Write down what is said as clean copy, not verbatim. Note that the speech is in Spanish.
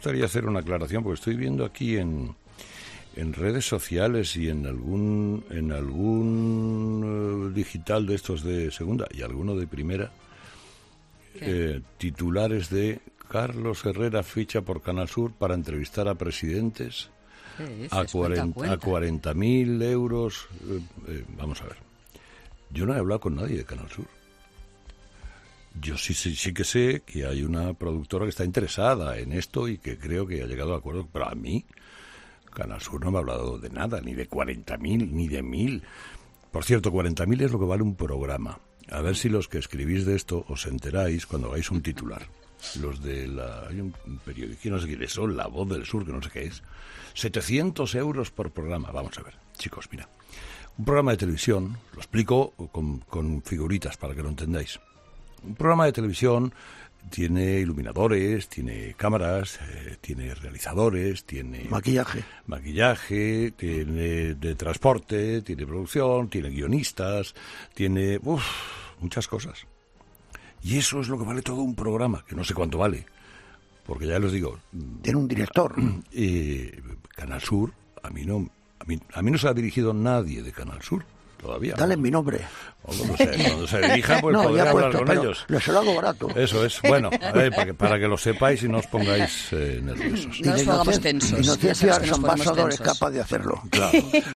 gustaría hacer una aclaración, porque estoy viendo aquí en redes sociales y en algún digital de estos de segunda y alguno de primera, titulares de Carlos Herrera ficha por Canal Sur para entrevistar a presidentes a 40.000 euros. Vamos a ver. Yo no he hablado con nadie de Canal Sur. Yo sí que sé que hay una productora que está interesada en esto y que creo que ha llegado a acuerdo, pero a mí Canal Sur no me ha hablado de nada, ni de 40.000, ni de 1.000. Por cierto, 40.000 es lo que vale un programa. A ver si los que escribís de esto os enteráis cuando hagáis un titular. Los de hay un periódico, no sé quiénes son, La Voz del Sur, que no sé qué es. 700 euros por programa. Vamos a ver, chicos, mira. Un programa de televisión, lo explico con figuritas para que lo entendáis. Un programa de televisión tiene iluminadores, tiene cámaras, tiene realizadores, tiene maquillaje, tiene de transporte, tiene producción, tiene guionistas, tiene muchas cosas. Y eso es lo que vale todo un programa, que no sé cuánto vale, porque ya les digo. Tiene un director. Canal Sur, a mí no se ha dirigido nadie de Canal Sur. Todavía. Dale mi nombre. Cuando se dirija, pues podré hablar con ellos. Se lo hago barato. Eso es. Bueno, para que lo sepáis y no os pongáis nerviosos. No nos pongamos tensos. Inocencia Ambassador es capaz de hacerlo. Claro.